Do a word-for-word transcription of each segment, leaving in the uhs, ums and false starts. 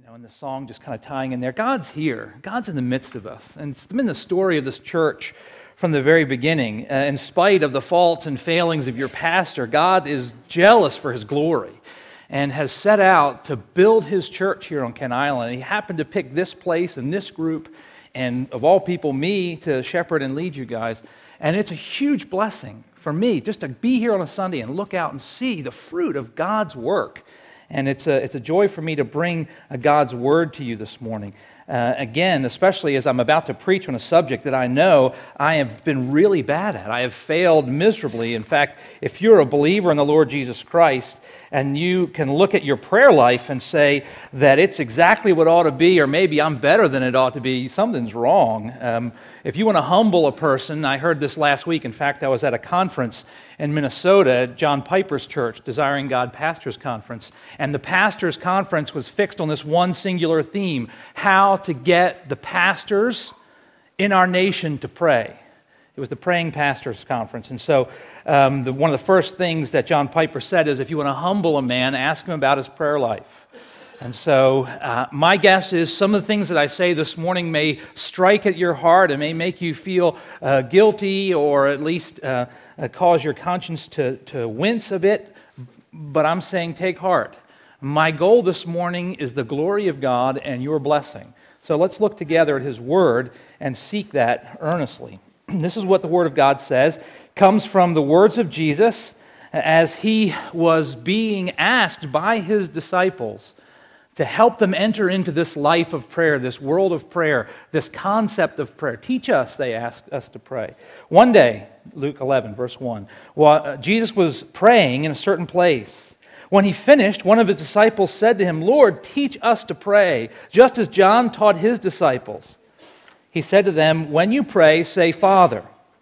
know, and the song just kind of tying in there. God's here. God's in the midst of us. And it's been the story of this church from the very beginning. Uh, in spite of the faults and failings of your pastor, God is jealous for his glory and has set out to build his church here on Kent Island. He happened to pick this place and this group, and of all people, me, to shepherd and lead you guys. And it's a huge blessing for me just to be here on a Sunday and look out and see the fruit of God's work. And it's a, it's a joy for me to bring a God's word to you this morning. Uh, again, especially as I'm about to preach on a subject that I know I have been really bad at. I have failed miserably. In fact, if you're a believer in the Lord Jesus Christ and you can look at your prayer life and say that it's exactly what it ought to be, or maybe I'm better than it ought to be, something's wrong. Um, if you want to humble a person, I heard this last week. In fact, I was at a conference in Minnesota at John Piper's church, Desiring God Pastors Conference, and the pastors' conference was fixed on this one singular theme: how to get the pastors in our nation to pray. It was the Praying Pastors Conference. And so um, the, one of the first things that John Piper said is, if you want to humble a man, ask him about his prayer life. And so uh, my guess is some of the things that I say this morning may strike at your heart and may make you feel uh, guilty, or at least uh, uh, cause your conscience to, to wince a bit. But I'm saying take heart. My goal this morning is the glory of God and your blessing. So let's look together at his word and seek that earnestly. This is what the word of God says. It comes from the words of Jesus as he was being asked by his disciples to help them enter into this life of prayer, this world of prayer, this concept of prayer. Teach us, they asked us to pray. One day, Luke eleven, verse one, while Jesus was praying in a certain place. When he finished, one of his disciples said to him, "Lord, teach us to pray, just as John taught his disciples." He said to them, "When you pray, say, 'Father,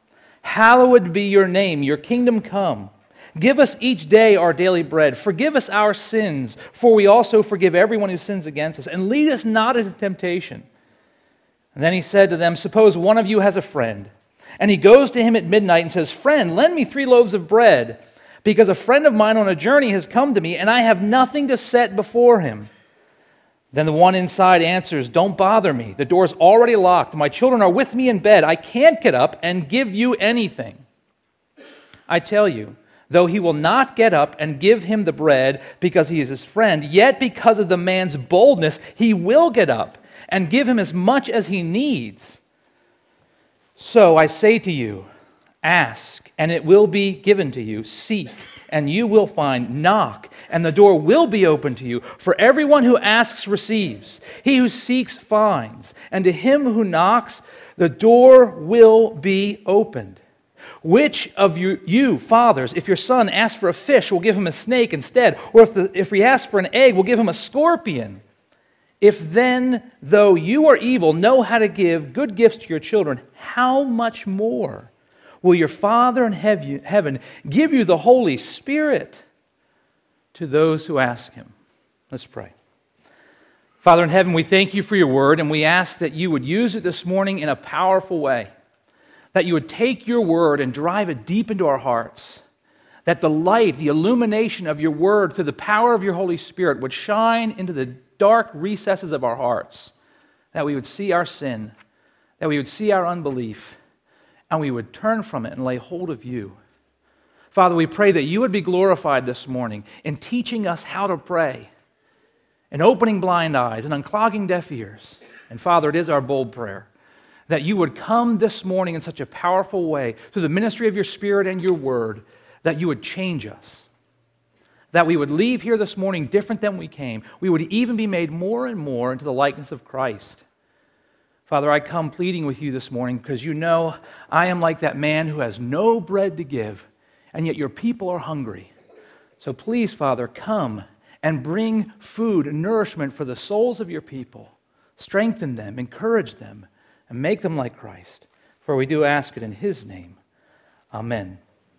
hallowed be your name, your kingdom come. Give us each day our daily bread. Forgive us our sins, for we also forgive everyone who sins against us. And lead us not into temptation.'" And then he said to them, "Suppose one of you has a friend, and he goes to him at midnight and says, 'Friend, lend me three loaves of bread, because a friend of mine on a journey has come to me, and I have nothing to set before him.' Then the one inside answers, 'Don't bother me. The door's already locked. My children are with me in bed. I can't get up and give you anything.' I tell you, though he will not get up and give him the bread because he is his friend, yet because of the man's boldness, he will get up and give him as much as he needs. So I say to you, ask, and it will be given to you. Seek, and you will find. Knock, and the door will be open to you. For everyone who asks receives. He who seeks finds. And to him who knocks, the door will be opened. Which of you, you, fathers, if your son asks for a fish, will give him a snake instead? Or if, the, if he asks for an egg, will give him a scorpion? If then, though you are evil, know how to give good gifts to your children, how much more will your Father in heaven give you the Holy Spirit to those who ask him?" Let's pray. Father in heaven, we thank you for your word, and we ask that you would use it this morning in a powerful way, that you would take your word and drive it deep into our hearts, that the light, the illumination of your word through the power of your Holy Spirit would shine into the dark recesses of our hearts, that we would see our sin, that we would see our unbelief, and we would turn from it and lay hold of you. Father, we pray that you would be glorified this morning in teaching us how to pray, in opening blind eyes and unclogging deaf ears. And Father, it is our bold prayer that you would come this morning in such a powerful way through the ministry of your Spirit and your word, that you would change us, that we would leave here this morning different than we came. We would even be made more and more into the likeness of Christ. Father, I come pleading with you this morning because you know I am like that man who has no bread to give, and yet your people are hungry. So please, Father, come and bring food and nourishment for the souls of your people. Strengthen them, encourage them, and make them like Christ. For we do ask it in his name. Amen.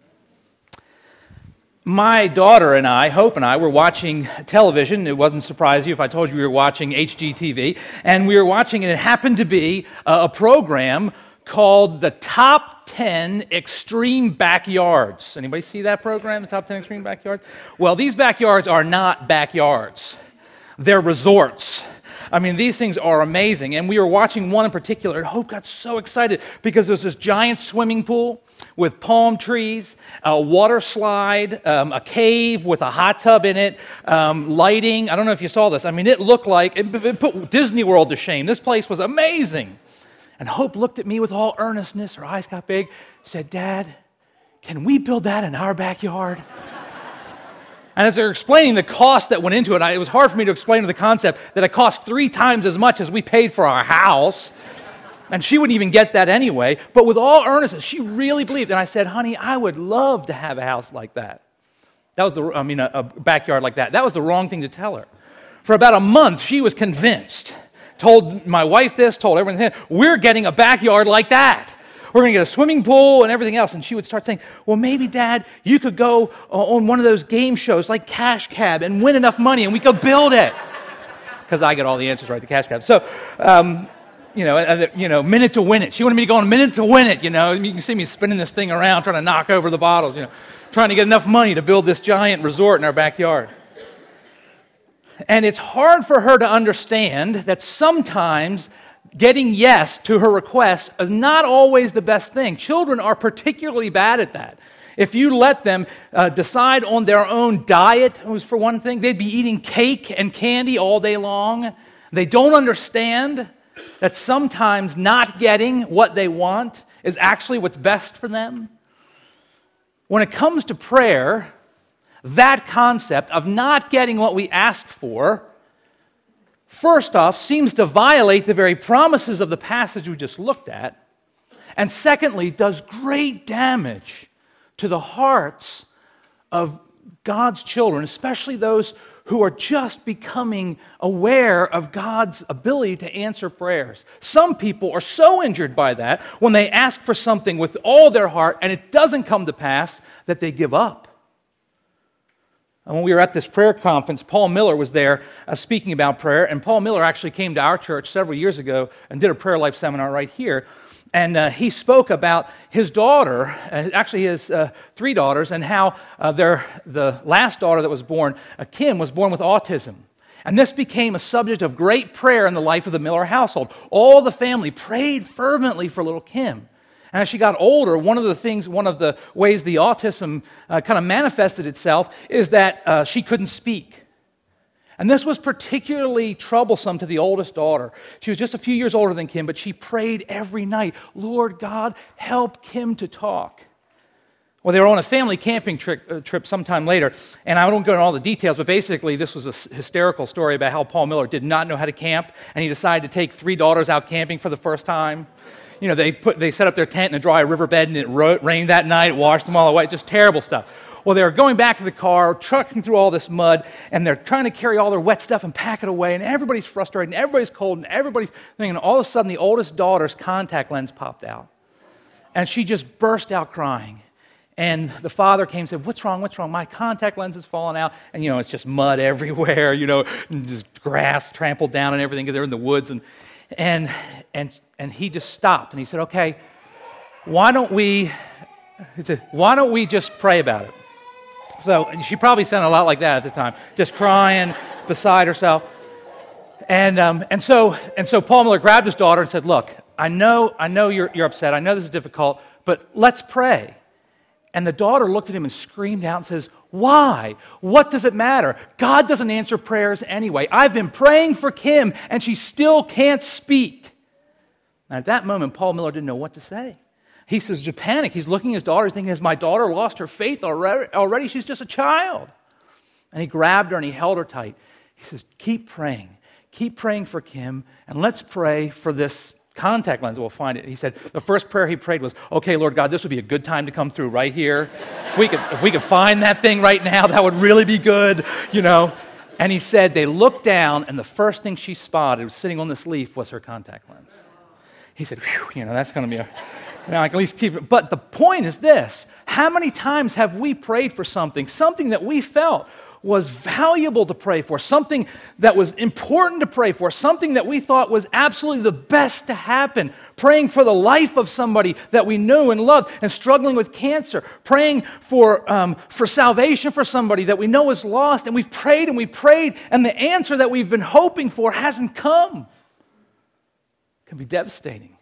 My daughter and I, Hope and I, were watching television. It wouldn't surprise you if I told you we were watching H G T V. And we were watching, and it happened to be a program called The Top ten Extreme Backyards. Anybody see that program, The Top ten Extreme Backyards? Well, these backyards are not backyards. They're resorts. I mean, these things are amazing. And we were watching one in particular, and Hope got so excited because there's this giant swimming pool with palm trees, a water slide, um, a cave with a hot tub in it, um, lighting. I don't know if you saw this. I mean, it looked like, it, it put Disney World to shame. This place was amazing. And Hope looked at me with all earnestness. Her eyes got big. She said, Dad, can we build that in our backyard? And as they're explaining the cost that went into it, I, it was hard for me to explain the concept that it cost three times as much as we paid for our house. And she wouldn't even get that anyway. But with all earnestness, she really believed. And I said, honey, I would love to have a house like that. That was the, I mean, a, a backyard like that. That was the wrong thing to tell her. For about a month, she was convinced. Told my wife this, told everyone this. We're getting a backyard like that. We're going to get a swimming pool and everything else. And she would start saying, well, maybe, Dad, you could go on one of those game shows like Cash Cab and win enough money and we could build it. Because I get all the answers right to Cash Cab. So, um, you know, uh, you know, minute to win it. She wanted me to go on a minute to win it, you know. You can see me spinning this thing around, trying to knock over the bottles, you know, trying to get enough money to build this giant resort in our backyard. And it's hard for her to understand that sometimes getting yes to her request is not always the best thing. Children are particularly bad at that. If you let them uh, decide on their own diet, for one thing, they'd be eating cake and candy all day long. They don't understand that sometimes not getting what they want is actually what's best for them. When it comes to prayer, that concept of not getting what we asked for, first off, seems to violate the very promises of the passage we just looked at, and secondly, does great damage to the hearts of God's children, especially those who are just becoming aware of God's ability to answer prayers. Some people are so injured by that when they ask for something with all their heart and it doesn't come to pass that they give up. And when we were at this prayer conference, Paul Miller was there uh, speaking about prayer, and Paul Miller actually came to our church several years ago and did a prayer life seminar right here. And uh, he spoke about his daughter, uh, actually his uh, three daughters, and how uh, their, the last daughter that was born, uh, Kim, was born with autism. And this became a subject of great prayer in the life of the Miller household. All the family prayed fervently for little Kim. And as she got older, one of the things, one of the ways the autism uh, kind of manifested itself is that uh, she couldn't speak. And this was particularly troublesome to the oldest daughter. She was just a few years older than Kim, but she prayed every night, Lord God, help Kim to talk. Well, they were on a family camping trip, uh, trip sometime later, and I won't go into all the details, but basically this was a hysterical story about how Paul Miller did not know how to camp, and he decided to take three daughters out camping for the first time. You know, they put they set up their tent in a dry riverbed, and it ro- rained that night, it washed them all away, just terrible stuff. Well, they were going back to the car, trucking through all this mud, and they're trying to carry all their wet stuff and pack it away, and everybody's frustrated, and everybody's cold, and everybody's thinking, and all of a sudden the oldest daughter's contact lens popped out. And she just burst out crying. And the father came and said, what's wrong, what's wrong? My contact lens has fallen out, and, you know, it's just mud everywhere, you know, and just grass trampled down and everything, they're in the woods. And, and, and, and he just stopped, and he said, okay, why don't we, he said, why don't we just pray about it? So she probably sounded a lot like that at the time, just crying beside herself. And um, and so and so Paul Miller grabbed his daughter and said, "Look, I know I know you're you're upset. I know this is difficult, but let's pray." And the daughter looked at him and screamed out and says, "Why? What does it matter? God doesn't answer prayers anyway. I've been praying for Kim, and she still can't speak." And at that moment, Paul Miller didn't know what to say. He says, to panic, he's looking at his daughter, thinking, has my daughter lost her faith already? already? She's just a child. And he grabbed her and he held her tight. He says, keep praying. Keep praying for Kim, and let's pray for this contact lens. We'll find it. He said the first prayer he prayed was, okay, Lord God, this would be a good time to come through right here. If we could, if we could find that thing right now, that would really be good, you know. And he said they looked down, and the first thing she spotted was sitting on this leaf was her contact lens. He said, whew, you know, that's going to be a... Now, I can at least keep it. But the point is this. How many times have we prayed for something, something that we felt was valuable to pray for, something that was important to pray for, something that we thought was absolutely the best to happen, praying for the life of somebody that we knew and loved and struggling with cancer, praying for, um, for salvation for somebody that we know is lost, and we've prayed and we prayed, and the answer that we've been hoping for hasn't come. It can be devastating.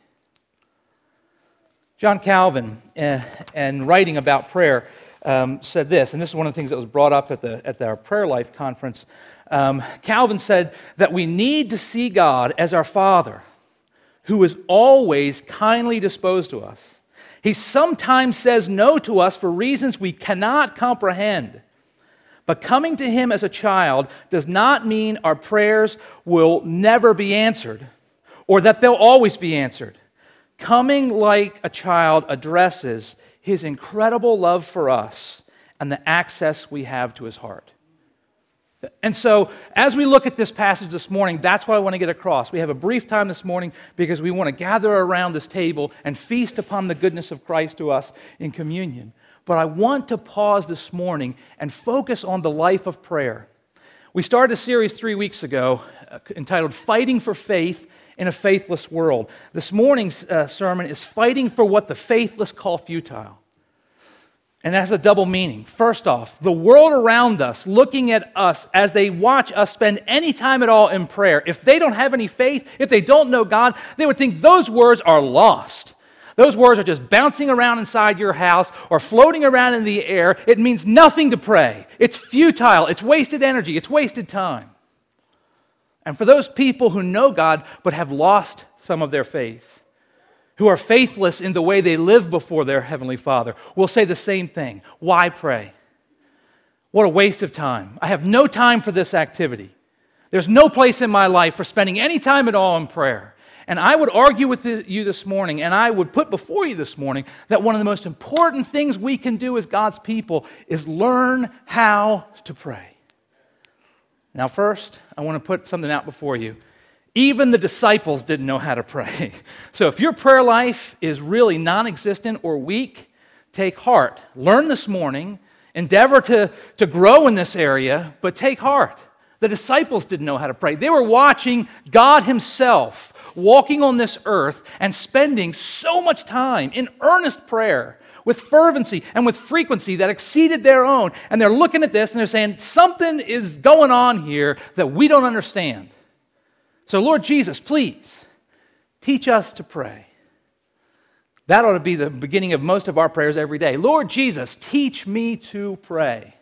John Calvin, uh, in writing about prayer, um, said this, and this is one of the things that was brought up at the at our Prayer Life conference. Um, Calvin said that we need to see God as our Father, who is always kindly disposed to us. He sometimes says no to us for reasons we cannot comprehend. But coming to Him as a child does not mean our prayers will never be answered, or that they'll always be answered. Coming like a child addresses His incredible love for us and the access we have to His heart. And so, as we look at this passage this morning, that's what I want to get across. We have a brief time this morning because we want to gather around this table and feast upon the goodness of Christ to us in communion. But I want to pause this morning and focus on the life of prayer. We started a series three weeks ago uh, entitled Fighting for Faith in a Faithless World. This morning's uh, sermon is fighting for what the faithless call futile. And that has a double meaning. First off, the world around us, looking at us as they watch us spend any time at all in prayer, if they don't have any faith, if they don't know God, they would think those words are lost. Those words are just bouncing around inside your house or floating around in the air. It means nothing to pray. It's futile. It's wasted energy. It's wasted time. And for those people who know God but have lost some of their faith, who are faithless in the way they live before their Heavenly Father, will say the same thing. Why pray? What a waste of time. I have no time for this activity. There's no place in my life for spending any time at all in prayer. And I would argue with you this morning, and I would put before you this morning, that one of the most important things we can do as God's people is learn how to pray. Now, first, I want to put something out before you. Even the disciples didn't know how to pray. So if your prayer life is really non-existent or weak, take heart. Learn this morning. Endeavor to, to grow in this area, but take heart. The disciples didn't know how to pray. They were watching God Himself walking on this earth and spending so much time in earnest prayer with fervency and with frequency that exceeded their own. And they're looking at this and they're saying, something is going on here that we don't understand. So, Lord Jesus, please teach us to pray. That ought to be the beginning of most of our prayers every day. Lord Jesus, teach me to pray.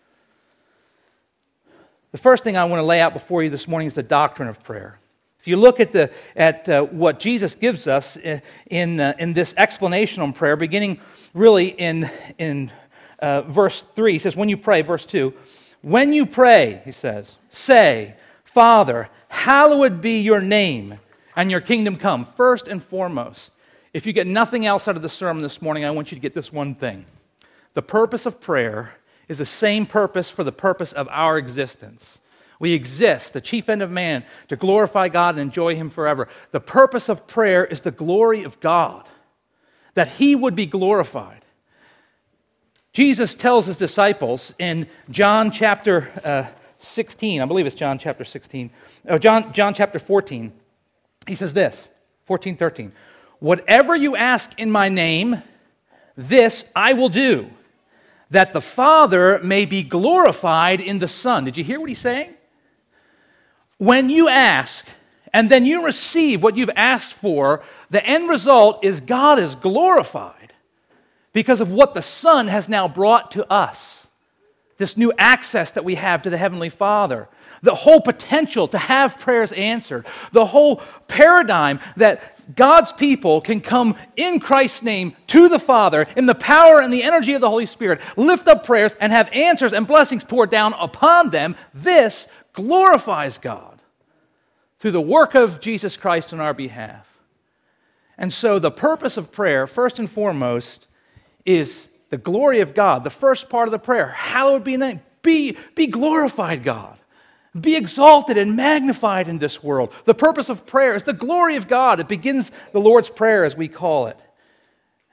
The first thing I want to lay out before you this morning is the doctrine of prayer. If you look at the at uh, what Jesus gives us in uh, in this explanation on prayer, beginning really in in uh, verse three, he says, "When you pray," verse two, "when you pray," he says, "say, Father, hallowed be your name, and your kingdom come." First and foremost, if you get nothing else out of the sermon this morning, I want you to get this one thing: the purpose of prayer is the same purpose for the purpose of our existence. We exist, the chief end of man, to glorify God and enjoy Him forever. The purpose of prayer is the glory of God, that He would be glorified. Jesus tells His disciples in John chapter uh, sixteen, I believe it's John chapter sixteen, oh, John, John chapter fourteen, He says this, fourteen, thirteen, "Whatever you ask in my name, this I will do, that the Father may be glorified in the Son." Did you hear what He's saying? When you ask, and then you receive what you've asked for, the end result is God is glorified because of what the Son has now brought to us. This new access that we have to the Heavenly Father. The whole potential to have prayers answered. The whole paradigm that God's people can come in Christ's name to the Father in the power and the energy of the Holy Spirit, lift up prayers and have answers and blessings poured down upon them. This glorifies God through the work of Jesus Christ on our behalf. And so the purpose of prayer, first and foremost, is the glory of God. The first part of the prayer, hallowed be your name. Be, be glorified, God. Be exalted and magnified in this world. The purpose of prayer is the glory of God. It begins the Lord's Prayer, as we call it.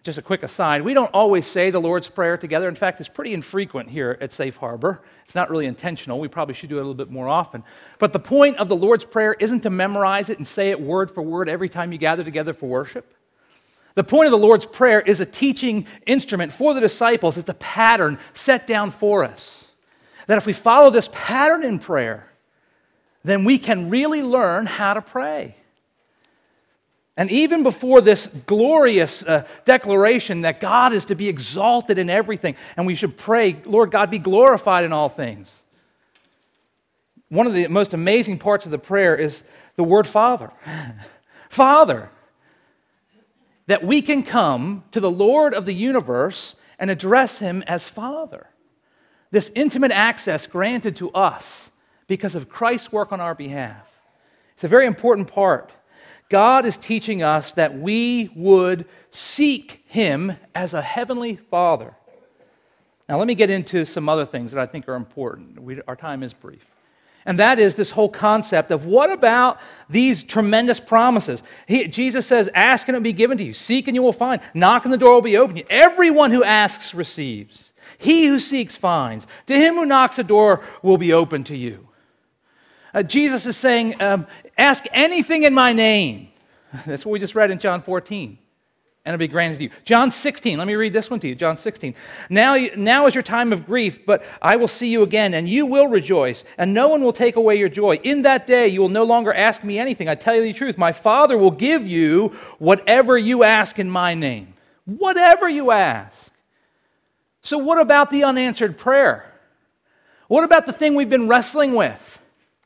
just a quick aside, we don't always say the Lord's Prayer together. In fact, it's pretty infrequent here at Safe Harbor. It's not really intentional. We probably should do it a little bit more often. But the point of the Lord's Prayer isn't to memorize it and say it word for word every time you gather together for worship. The point of the Lord's Prayer is a teaching instrument for the disciples. It's a pattern set down for us. That if we follow this pattern in prayer, then we can really learn how to pray. And even before this glorious uh, declaration that God is to be exalted in everything, and we should pray, Lord God, be glorified in all things. One of the most amazing parts of the prayer is the word Father. Father. That we can come to the Lord of the universe and address him as Father. This intimate access granted to us because of Christ's work on our behalf. It's a very important part. God is teaching us that we would seek him as a heavenly Father. Now, let me get into some other things that I think are important. We, our time is brief. And that is this whole concept of what about these tremendous promises? He, Jesus says, ask and it will be given to you. Seek and you will find. Knock and the door will be opened to you. Everyone who asks receives. He who seeks finds. To him who knocks, the door will be open to you. Uh, Jesus is saying, um, ask anything in my name. That's what we just read in John fourteen. And it'll be granted to you. John sixteen, let me read this one to you. John sixteen. Now, now is your time of grief, but I will see you again, and you will rejoice, and no one will take away your joy. In that day, you will no longer ask me anything. I tell you the truth, my Father will give you whatever you ask in my name. Whatever you ask. So what about the unanswered prayer? What about the thing we've been wrestling with?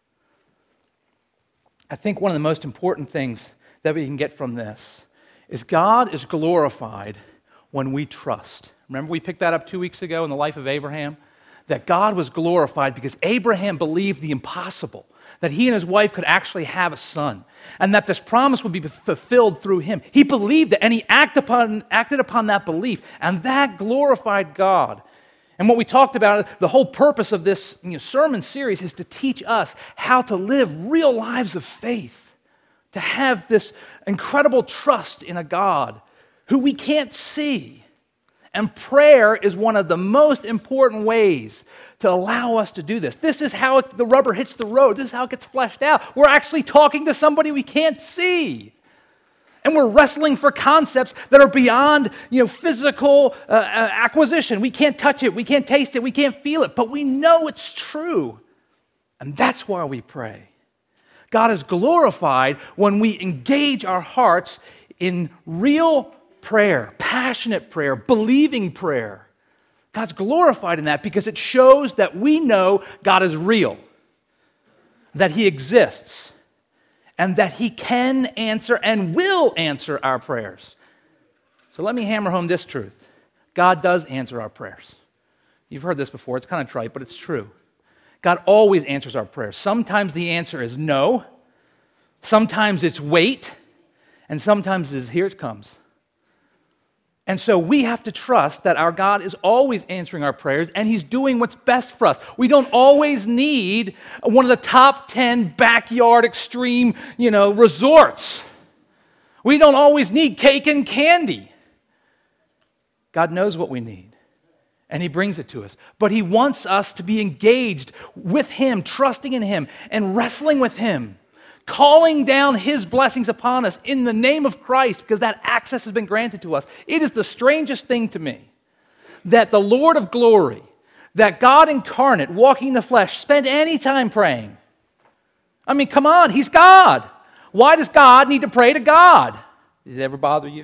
I think one of the most important things that we can get from this is God is glorified when we trust. Remember we picked that up two weeks ago in the life of Abraham? That God was glorified because Abraham believed the impossible, that he and his wife could actually have a son, and that this promise would be fulfilled through him. He believed it, and he acted upon, acted upon that belief, and that glorified God. And what we talked about, the whole purpose of this you know, sermon series is to teach us how to live real lives of faith, to have this incredible trust in a God who we can't see. And prayer is one of the most important ways to allow us to do this. This is how it, the rubber hits the road. This is how it gets fleshed out. We're actually talking to somebody we can't see. And we're wrestling for concepts that are beyond, you know, physical uh, acquisition. We can't touch it. We can't taste it. We can't feel it. But we know it's true. And that's why we pray. God is glorified when we engage our hearts in real prayer, passionate prayer, believing prayer. God's glorified in that because it shows that we know God is real, that he exists, and that he can answer and will answer our prayers. So let me hammer home this truth. God does answer our prayers. You've heard this before. It's kind of trite, but it's true. God always answers our prayers. Sometimes the answer is no. Sometimes it's wait. And sometimes it's here it comes. And so we have to trust that our God is always answering our prayers and he's doing what's best for us. We don't always need one of the top ten backyard extreme, you know, resorts. We don't always need cake and candy. God knows what we need and he brings it to us. But he wants us to be engaged with him, trusting in him and wrestling with him, calling down his blessings upon us in the name of Christ because that access has been granted to us. It is the strangest thing to me that the Lord of glory, that God incarnate, walking in the flesh, spend any time praying. I mean, come on, he's God. Why does God need to pray to God? Does it ever bother you?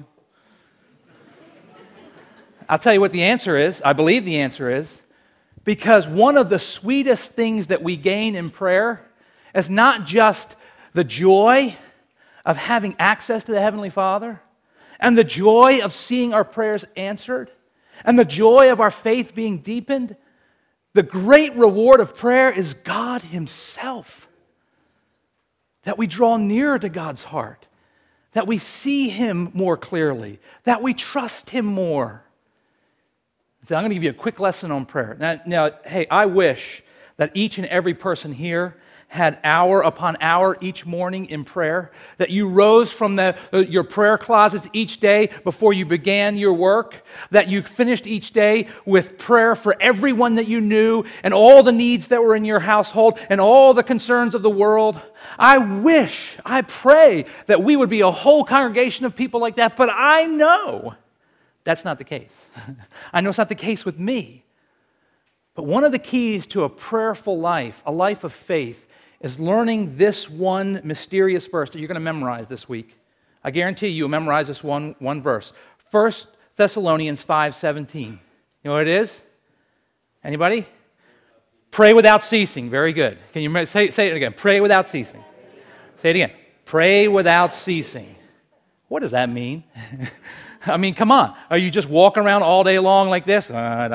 I'll tell you what the answer is. I believe the answer is because one of the sweetest things that we gain in prayer is not just the joy of having access to the Heavenly Father, and the joy of seeing our prayers answered, and the joy of our faith being deepened. The great reward of prayer is God himself. That we draw nearer to God's heart, that we see him more clearly, that we trust him more. So I'm going to give you a quick lesson on prayer. Now, now, hey, I wish that each and every person here had hour upon hour each morning in prayer? That you rose from the, your prayer closets each day before you began your work? That you finished each day with prayer for everyone that you knew and all the needs that were in your household and all the concerns of the world? I wish, I pray that we would be a whole congregation of people like that, but I know that's not the case. I know it's not the case with me. But one of the keys to a prayerful life, a life of faith, is learning this one mysterious verse that you're going to memorize this week. I guarantee you, you'll memorize this one, one verse. First Thessalonians five seventeen. You know what it is? Anybody? Pray without ceasing. Very good. Can you say, say it again? Pray without ceasing. Say it again. Pray without ceasing. What does that mean? I mean, come on. Are you just walking around all day long like this?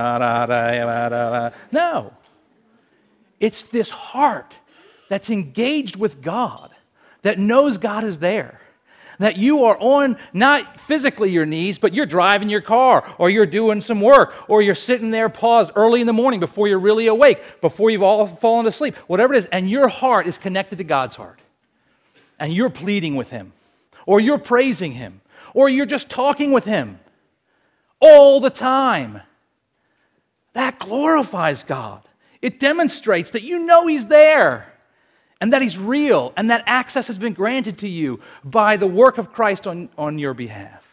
No. It's this heart that's engaged with God, that knows God is there, that you are on, not physically your knees, but you're driving your car, or you're doing some work, or you're sitting there paused early in the morning before you're really awake, before you've all fallen asleep, whatever it is, and your heart is connected to God's heart. And you're pleading with Him, or you're praising Him, or you're just talking with Him all the time. That glorifies God. It demonstrates that you know He's there and that He's real and that access has been granted to you by the work of Christ on, on your behalf.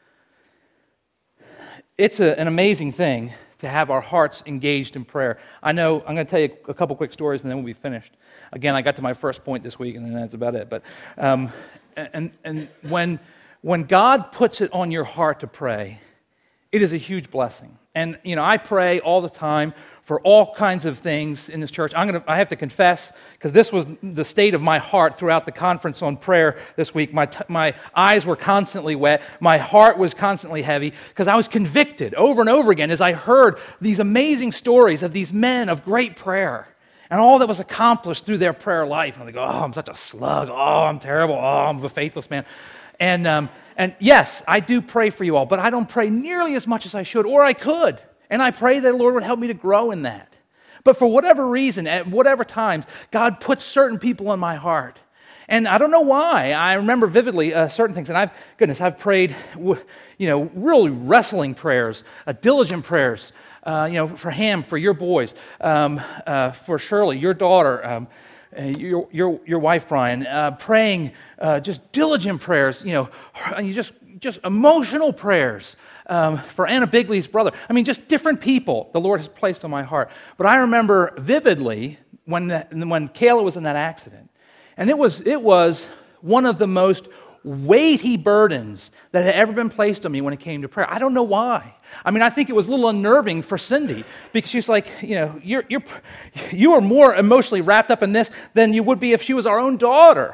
It's a, an amazing thing to have our hearts engaged in prayer. I know, I'm going to tell you a couple quick stories and then we'll be finished. Again, I got to my first point this week and then that's about it. But um, and and when When God puts it on your heart to pray, it is a huge blessing. And, you know, I pray all the time for all kinds of things in this church. I'm gonna, I have to confess, because this was the state of my heart throughout the conference on prayer this week. My, t- my eyes were constantly wet. My heart was constantly heavy, because I was convicted over and over again as I heard these amazing stories of these men of great prayer and all that was accomplished through their prayer life. And I go, oh, I'm such a slug. Oh, I'm terrible. Oh, I'm a faithless man. And um, and yes, I do pray for you all, but I don't pray nearly as much as I should, or I could. And I pray that the Lord would help me to grow in that. But for whatever reason, at whatever times, God puts certain people in my heart. And I don't know why. I remember vividly uh, certain things. And I've, goodness, I've prayed, you know, really wrestling prayers, uh, diligent prayers, uh, you know, for Ham, for your boys, um, uh, for Shirley, your daughter, um, Uh, your, your your wife, Brian, uh, praying uh, just diligent prayers, you know, and you just just emotional prayers um, for Anna Bigley's brother. I mean, just different people the Lord has placed on my heart. But I remember vividly when the, when Kayla was in that accident, and it was it was one of the most weighty burdens that had ever been placed on me when it came to prayer. I don't know why. I mean, I think it was a little unnerving for Cindy because she's like, you know, you're you're you are more emotionally wrapped up in this than you would be if she was our own daughter.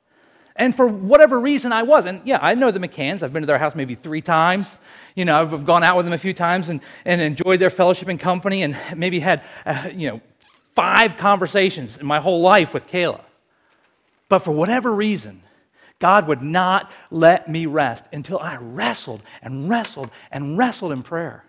And for whatever reason, I was. And yeah, I know the McCanns. I've been to their house maybe three times. You know, I've gone out with them a few times and, and enjoyed their fellowship and company and maybe had, uh, you know, five conversations in my whole life with Kayla. But for whatever reason, God would not let me rest until I wrestled and wrestled and wrestled in prayer.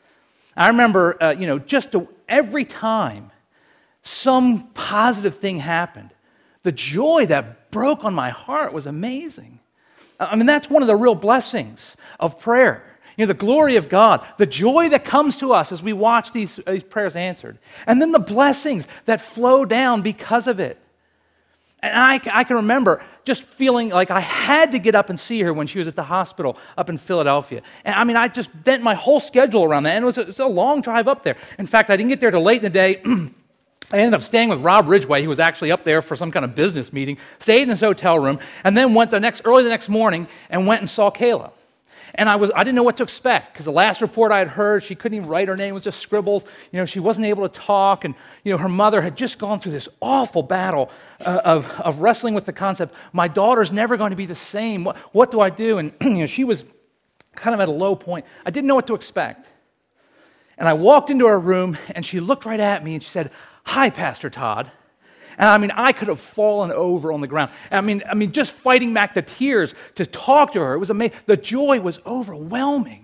I remember, uh, you know, just to, every time some positive thing happened, the joy that broke on my heart was amazing. I mean, that's one of the real blessings of prayer. You know, the glory of God, the joy that comes to us as we watch these, these prayers answered, and then the blessings that flow down because of it. And I, I can remember just feeling like I had to get up and see her when she was at the hospital up in Philadelphia. And I mean, I just bent my whole schedule around that. And it was a, it was a long drive up there. In fact, I didn't get there till late in the day. I ended up staying with Rob Ridgway. He was actually up there for some kind of business meeting, stayed in his hotel room, and then went the next early the next morning and went and saw Kayla. And I was I didn't know what to expect because the last report I had heard, she couldn't even write her name, it was just scribbles. You know, she wasn't able to talk, and you know, her mother had just gone through this awful battle uh, of of wrestling with the concept, my daughter's never going to be the same. What, what do I do? And you know, she was kind of at a low point. I didn't know what to expect. And I walked into her room, and she looked right at me, and she said, "Hi, Pastor Todd." And I mean, I could have fallen over on the ground. I mean, I mean, just fighting back the tears to talk to her, it was amazing. The joy was overwhelming.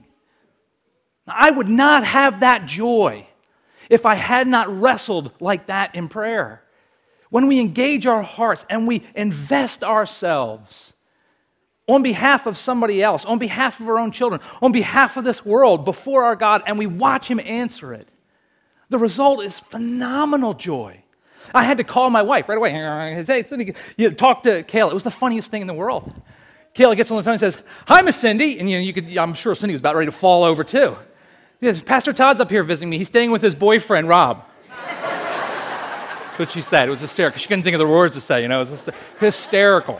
I would not have that joy if I had not wrestled like that in prayer. when we engage our hearts and we invest ourselves on behalf of somebody else, on behalf of our own children, on behalf of this world, before our God, and we watch Him answer it, the result is phenomenal joy. I had to call my wife right away. Hey, Cindy, you know, talk to Kayla. It was the funniest thing in the world. Kayla gets on the phone and says, "Hi, Miss Cindy," and you know, you could. I'm sure Cindy was about ready to fall over too. She says, "Pastor Todd's up here visiting me. He's staying with his boyfriend, Rob." That's what she said. It was hysterical. She couldn't think of the words to say. You know, it was hysterical.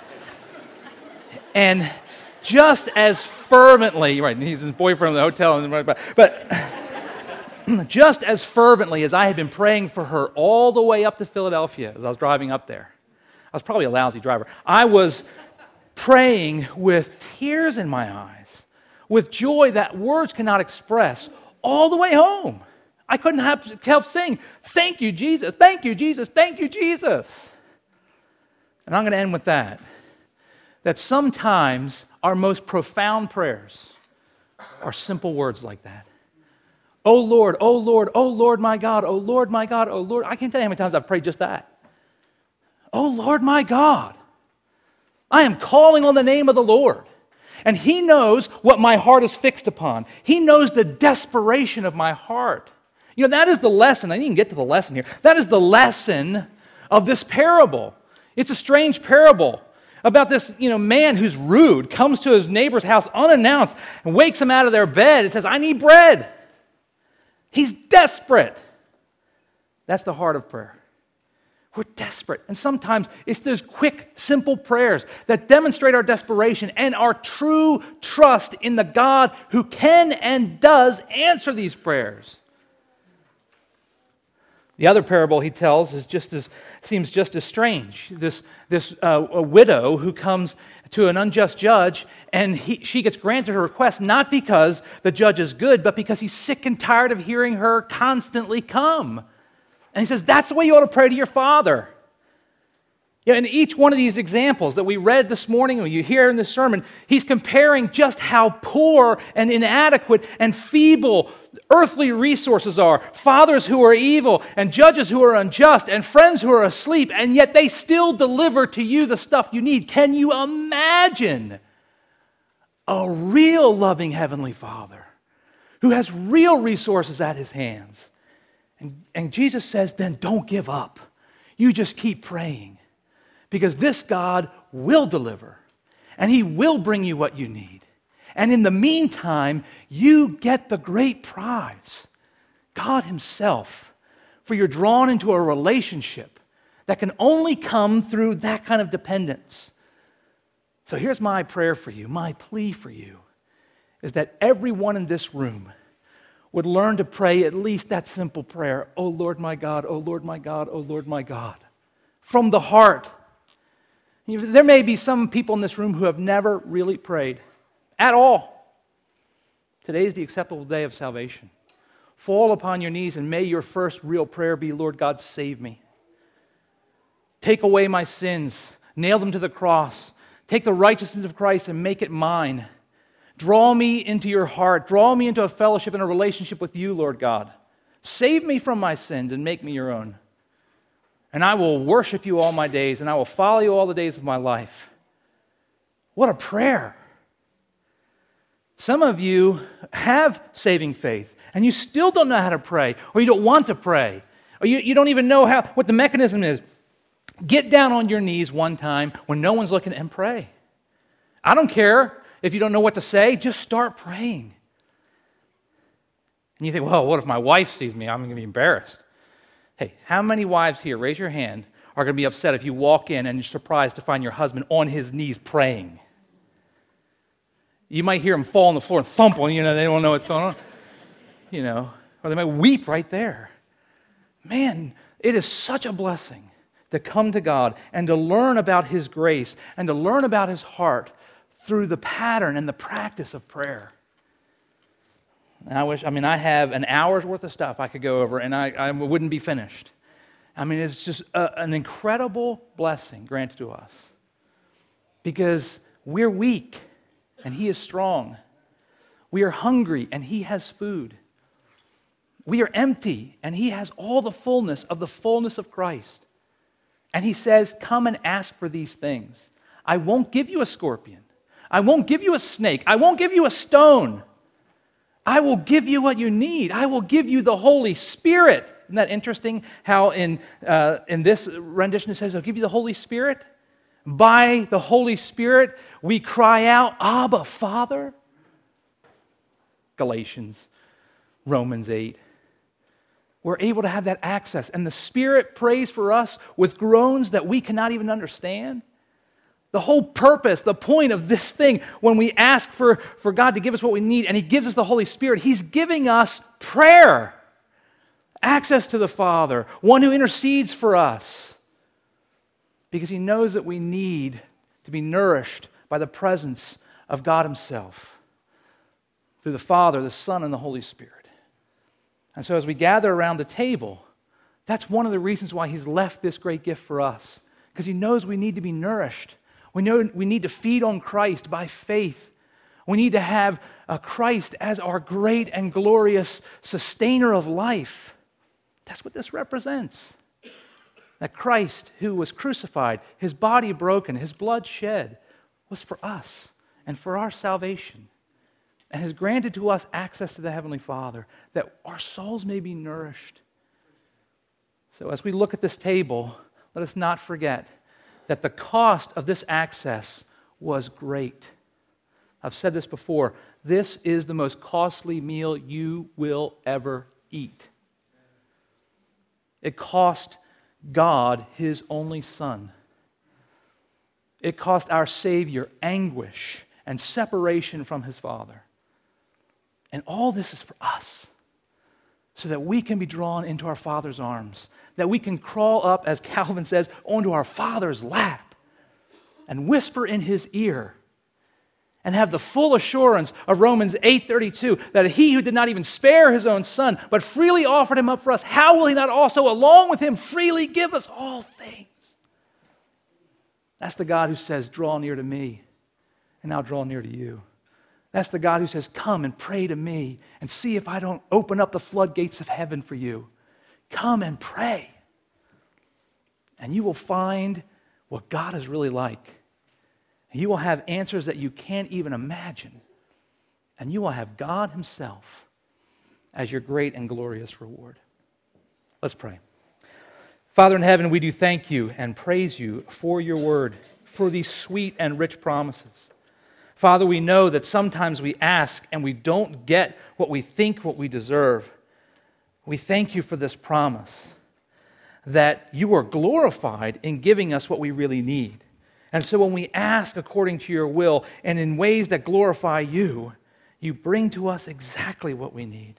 And just as fervently, right, he's his boyfriend in the hotel, and but, but just as fervently as I had been praying for her all the way up to Philadelphia as I was driving up there, I was probably a lousy driver, I was praying with tears in my eyes, with joy that words cannot express, all the way home. I couldn't help, help saying, "Thank you, Jesus, thank you, Jesus, thank you, Jesus." And I'm going to end with that. That sometimes our most profound prayers are simple words like that. "Oh Lord, oh Lord, oh Lord my God, oh Lord my God, oh Lord." I can't tell you how many times I've prayed just that. "Oh Lord my God, I am calling on the name of the Lord." And He knows what my heart is fixed upon. He knows the desperation of my heart. You know, that is the lesson. I didn't even get to the lesson here. That is the lesson of this parable. It's a strange parable about this, you know, man who's rude, comes to his neighbor's house unannounced and wakes him out of their bed and says, "I need bread." He's desperate. That's the heart of prayer. We're desperate. And sometimes it's those quick, simple prayers that demonstrate our desperation and our true trust in the God who can and does answer these prayers. The other parable he tells is just as seems just as strange. This, this uh, a widow who comes to an unjust judge, and he, she gets granted her request not because the judge is good, but because he's sick and tired of hearing her constantly come. And he says, that's the way you ought to pray to your Father. Yeah, in each one of these examples that we read this morning, or you hear in this sermon, he's comparing just how poor and inadequate and feeble earthly resources are. Fathers who are evil, and judges who are unjust, and friends who are asleep, and yet they still deliver to you the stuff you need. Can you imagine a real loving Heavenly Father who has real resources at His hands? And, and Jesus says, then don't give up. You just keep praying. Because this God will deliver, and He will bring you what you need. And in the meantime, you get the great prize, God Himself, for you're drawn into a relationship that can only come through that kind of dependence. So here's my prayer for you, my plea for you, is that everyone in this room would learn to pray at least that simple prayer, "Oh Lord my God, oh Lord my God, oh Lord my God," from the heart. There may be some people in this room who have never really prayed at all. Today is the acceptable day of salvation. Fall upon your knees and may your first real prayer be, "Lord God, save me. Take away my sins. Nail them to the cross. Take the righteousness of Christ and make it mine. Draw me into your heart. Draw me into a fellowship and a relationship with you, Lord God. Save me from my sins and make me your own. And I will worship you all my days, and I will follow you all the days of my life." What a prayer. Some of you have saving faith, and you still don't know how to pray, or you don't want to pray, or you, you don't even know how what the mechanism is. Get down on your knees one time when no one's looking and pray. I don't care if you don't know what to say, just start praying. And you think, well, what if my wife sees me? I'm going to be embarrassed. Hey, how many wives here, raise your hand, are going to be upset if you walk in and you're surprised to find your husband on his knees praying? You might hear him fall on the floor and thump on, you know, they don't know what's going on. You know, or they might weep right there. Man, it is such a blessing to come to God and to learn about His grace and to learn about His heart through the pattern and the practice of prayer. And I wish, I mean, I have an hour's worth of stuff I could go over, and I, I wouldn't be finished. I mean, it's just a, an incredible blessing granted to us because we're weak, and He is strong. We are hungry, and He has food. We are empty, and He has all the fullness of the fullness of Christ. And he says, come and ask for these things. I won't give you a scorpion. I won't give you a snake. I won't give you a stone. I will give you what you need. I will give you the Holy Spirit. Isn't that interesting how in, uh, in this rendition it says, I'll give you the Holy Spirit? By the Holy Spirit, we cry out, Abba, Father. Galatians, Romans eight. We're able to have that access. And the Spirit prays for us with groans that we cannot even understand. The whole purpose, the point of this thing, when we ask for, for God to give us what we need and He gives us the Holy Spirit, He's giving us prayer, access to the Father, one who intercedes for us, because He knows that we need to be nourished by the presence of God Himself through the Father, the Son, and the Holy Spirit. And so as we gather around the table, that's one of the reasons why He's left this great gift for us, because He knows we need to be nourished. We know we need to feed on Christ by faith. We need to have uh, Christ as our great and glorious sustainer of life. That's what this represents. That Christ, who was crucified, His body broken, His blood shed, was for us and for our salvation, and has granted to us access to the Heavenly Father, that our souls may be nourished. So as we look at this table, let us not forget that the cost of this access was great. I've said this before. This is the most costly meal you will ever eat. It cost God His only Son. It cost our Savior anguish and separation from His Father. And all this is for us, so that we can be drawn into our Father's arms, that we can crawl up, as Calvin says, onto our Father's lap and whisper in His ear and have the full assurance of Romans eight thirty-two that He who did not even spare His own Son, but freely offered Him up for us, how will He not also, along with Him, freely give us all things? That's the God who says, draw near to me, and I'll draw near to you. That's the God who says, come and pray to me and see if I don't open up the floodgates of heaven for you. Come and pray. And you will find what God is really like. You will have answers that you can't even imagine. And you will have God Himself as your great and glorious reward. Let's pray. Father in heaven, we do thank You and praise You for Your word, for these sweet and rich promises. Father, we know that sometimes we ask and we don't get what we think, what we deserve. We thank You for this promise that You are glorified in giving us what we really need. And so when we ask according to Your will and in ways that glorify You, You bring to us exactly what we need.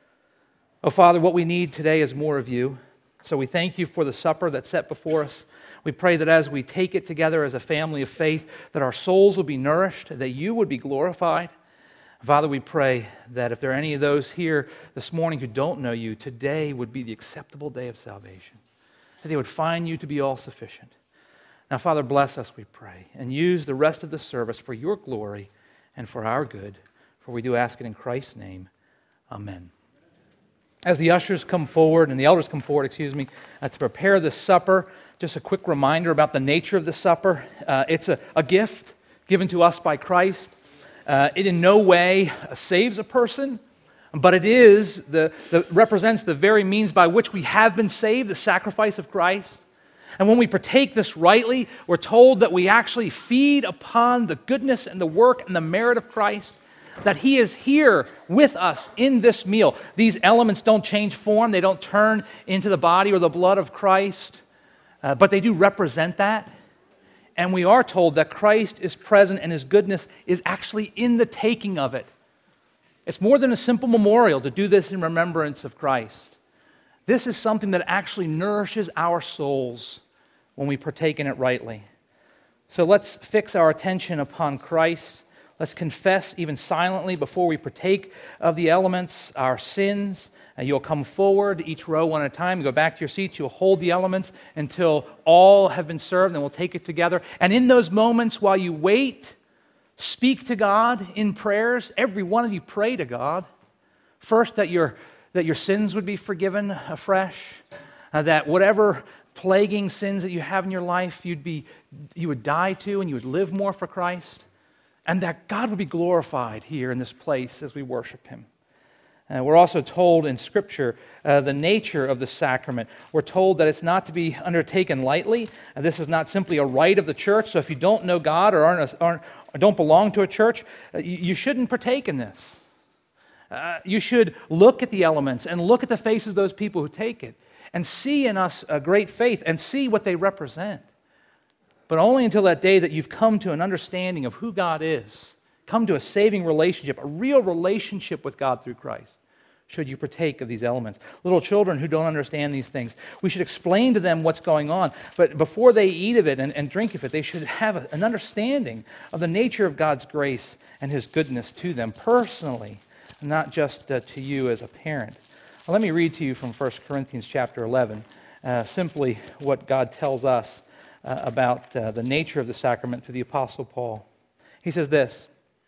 Oh, Father, what we need today is more of You. So we thank You for the supper that's set before us. We pray that as we take it together as a family of faith, that our souls will be nourished, that You would be glorified. Father, we pray that if there are any of those here this morning who don't know You, today would be the acceptable day of salvation, that they would find You to be all sufficient. Now, Father, bless us, we pray, and use the rest of the service for Your glory and for our good, for we do ask it in Christ's name. Amen. As the ushers come forward, and the elders come forward, excuse me, uh, to prepare the supper, just a quick reminder about the nature of the supper. Uh, it's a, a gift given to us by Christ. Uh, it in no way saves a person, but it is the, the represents the very means by which we have been saved, the sacrifice of Christ. And when we partake this rightly, we're told that we actually feed upon the goodness and the work and the merit of Christ, that He is here with us in this meal. These elements don't change form. They don't turn into the body or the blood of Christ, uh, but they do represent that. And we are told that Christ is present and His goodness is actually in the taking of it. It's more than a simple memorial to do this in remembrance of Christ. This is something that actually nourishes our souls when we partake in it rightly. So let's fix our attention upon Christ. Let's confess even silently before we partake of the elements, our sins. And you'll come forward, each row one at a time. You go back to your seats. You'll hold the elements until all have been served, and we'll take it together. And in those moments, while you wait, speak to God in prayers. Every one of you pray to God. First, that your, that your sins would be forgiven afresh. Uh, that whatever plaguing sins that you have in your life, you'd be, you would die to and you would live more for Christ, and that God would be glorified here in this place as we worship Him. Uh, we're also told in Scripture uh, the nature of the sacrament. We're told that it's not to be undertaken lightly. And this is not simply a rite of the church. So if you don't know God or, aren't a, aren't, or don't belong to a church, uh, you, you shouldn't partake in this. Uh, you should look at the elements and look at the faces of those people who take it and see in us a great faith and see what they represent. But only until that day that you've come to an understanding of who God is, come to a saving relationship, a real relationship with God through Christ, should you partake of these elements. Little children who don't understand these things, we should explain to them what's going on. But before they eat of it and, and drink of it, they should have a, an understanding of the nature of God's grace and His goodness to them personally, not just uh, to you as a parent. Well, let me read to you from First Corinthians chapter eleven, uh, simply what God tells us uh, about uh, the nature of the sacrament through the Apostle Paul. He says this,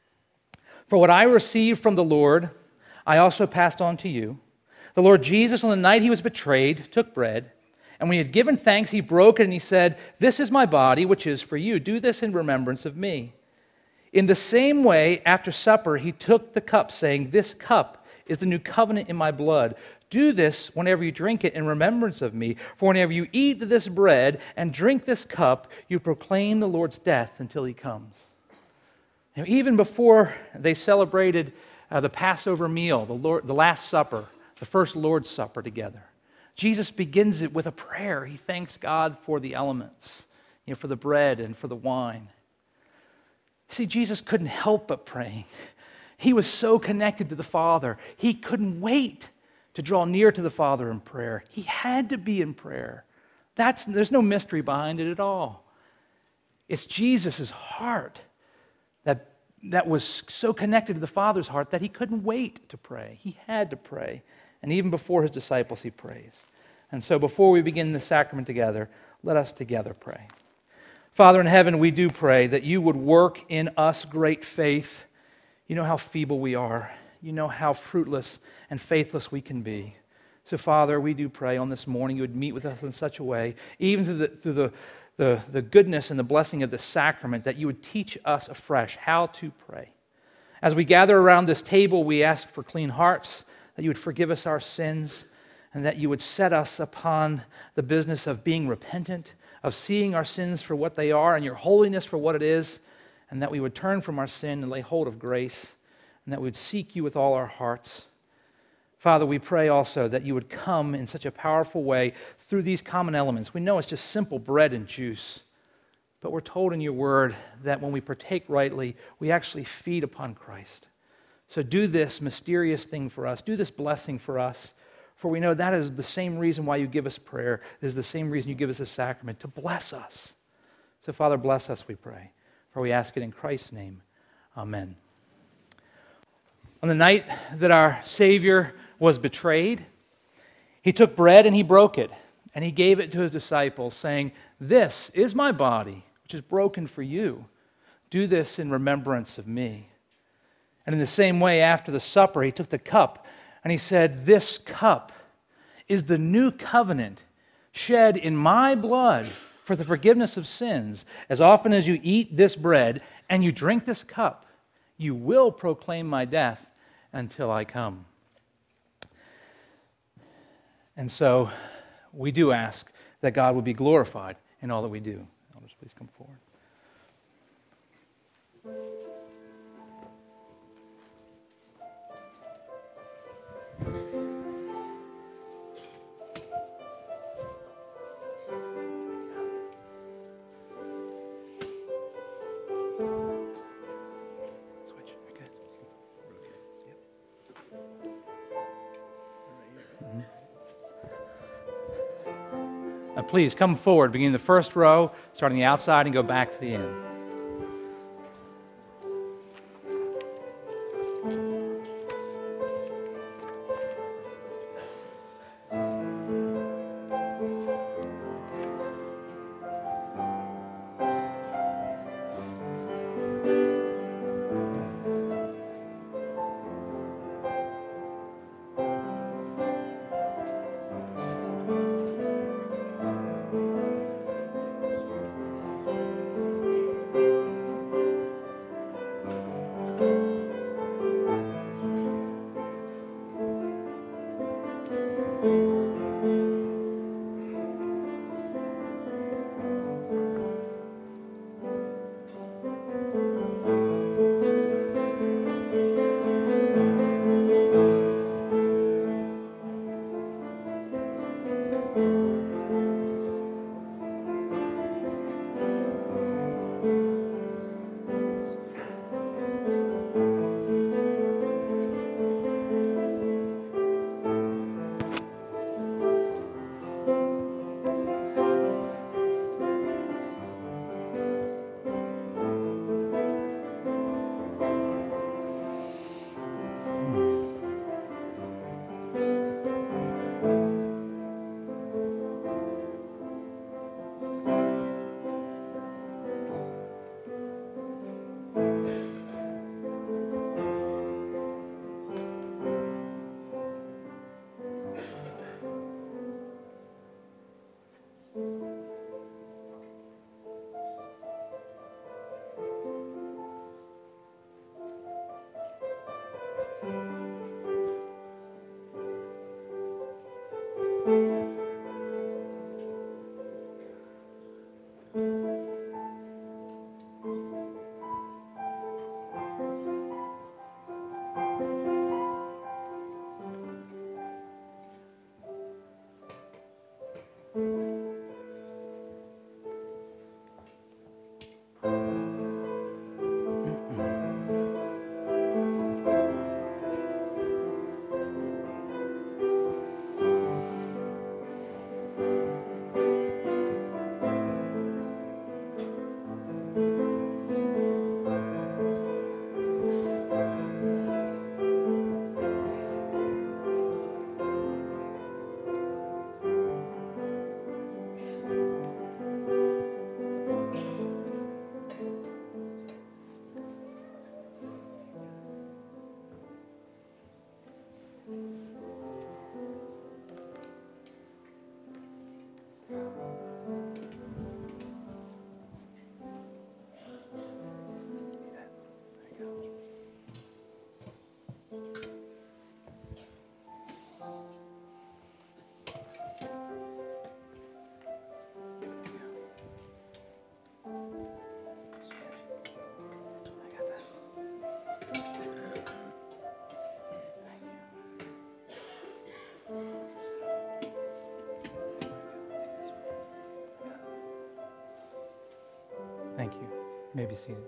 "For what I received from the Lord, I also passed on to you. The Lord Jesus, on the night He was betrayed, took bread, and when He had given thanks, He broke it, and He said, 'This is my body, which is for you. Do this in remembrance of me.' In the same way, after supper, He took the cup, saying, 'This cup is the new covenant in my blood. Do this whenever you drink it in remembrance of me. For whenever you eat this bread and drink this cup, you proclaim the Lord's death until He comes.'" Now, even before they celebrated Uh, the Passover meal, the, Lord, the Last Supper, the first Lord's Supper together, Jesus begins it with a prayer. He thanks God for the elements, you know, for the bread and for the wine. See, Jesus couldn't help but praying. He was so connected to the Father. He couldn't wait to draw near to the Father in prayer. He had to be in prayer. That's, there's no mystery behind it at all. It's Jesus' heart that that was so connected to the Father's heart that He couldn't wait to pray. He had to pray. And even before His disciples, He prays. And so before we begin the sacrament together, let us together pray. Father in heaven, we do pray that You would work in us great faith. You know how feeble we are. You know how fruitless and faithless we can be. So Father, we do pray on this morning You would meet with us in such a way, even through the, through the The, the goodness and the blessing of the sacrament, that You would teach us afresh how to pray. As we gather around this table, we ask for clean hearts, that You would forgive us our sins, and that You would set us upon the business of being repentant, of seeing our sins for what they are and Your holiness for what it is, and that we would turn from our sin and lay hold of grace, and that we would seek You with all our hearts. Father, we pray also that You would come in such a powerful way through these common elements. We know it's just simple bread and juice, but we're told in Your word that when we partake rightly, we actually feed upon Christ. So do this mysterious thing for us. Do this blessing for us, for we know that is the same reason why You give us prayer. It is the same reason You give us a sacrament, to bless us. So Father, bless us, we pray, for we ask it in Christ's name. Amen. On the night that our Savior was betrayed, He took bread and He broke it, and He gave it to His disciples, saying, "This is my body, which is broken for you. Do this in remembrance of me." And in the same way, after the supper, He took the cup, and He said, "This cup is the new covenant shed in my blood for the forgiveness of sins. As often as you eat this bread and you drink this cup, you will proclaim my death until I come." And so we do ask that God would be glorified in all that we do. Elders, please come forward. Switch. You're good. Yep. Now please come forward, beginning the first row, starting the outside, and go back to the end. Thank you. You may be seated.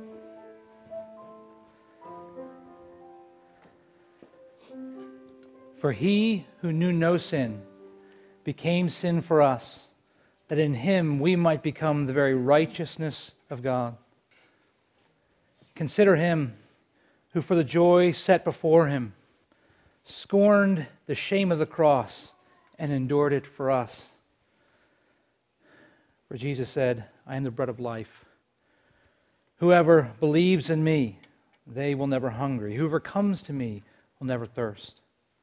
For he who knew no sin became sin for us, that in him we might become the very righteousness of God. Consider him who for the joy set before him scorned the shame of the cross and endured it for us. For Jesus said, I am the bread of life. Whoever believes in me, they will never hunger. Whoever comes to me will never thirst.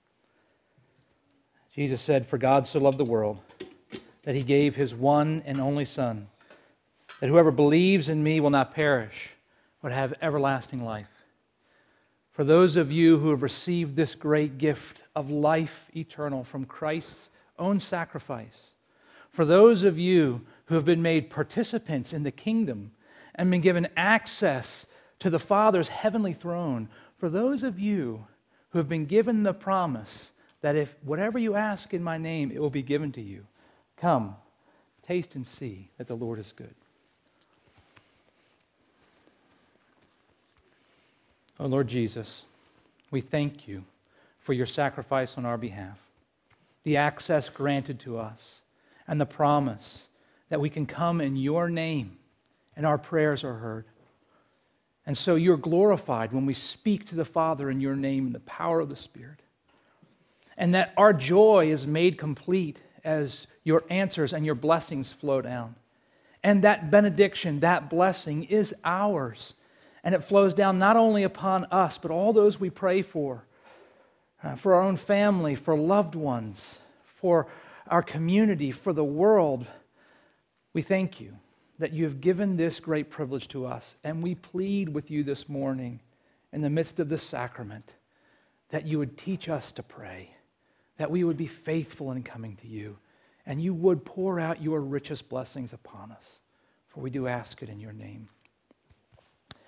Jesus said, for God so loved the world that he gave his one and only Son, that whoever believes in me will not perish, but have everlasting life. For those of you who have received this great gift of life eternal from Christ's own sacrifice, for those of you who have been made participants in the kingdom and been given access to the Father's heavenly throne, for those of you who have been given the promise that if whatever you ask in my name, it will be given to you, come, taste and see that the Lord is good. Oh Lord Jesus, we thank you for your sacrifice on our behalf, the access granted to us, and the promise that we can come in your name and our prayers are heard. And so you're glorified when we speak to the Father in your name in the power of the Spirit. And that our joy is made complete as your answers and your blessings flow down. And that benediction, that blessing is ours. And it flows down not only upon us, but all those we pray for, uh, for our own family, for loved ones, for our community, for the world. We thank you that you have given this great privilege to us. And we plead with you this morning in the midst of this sacrament that you would teach us to pray, that we would be faithful in coming to you, and you would pour out your richest blessings upon us. For we do ask it in your name.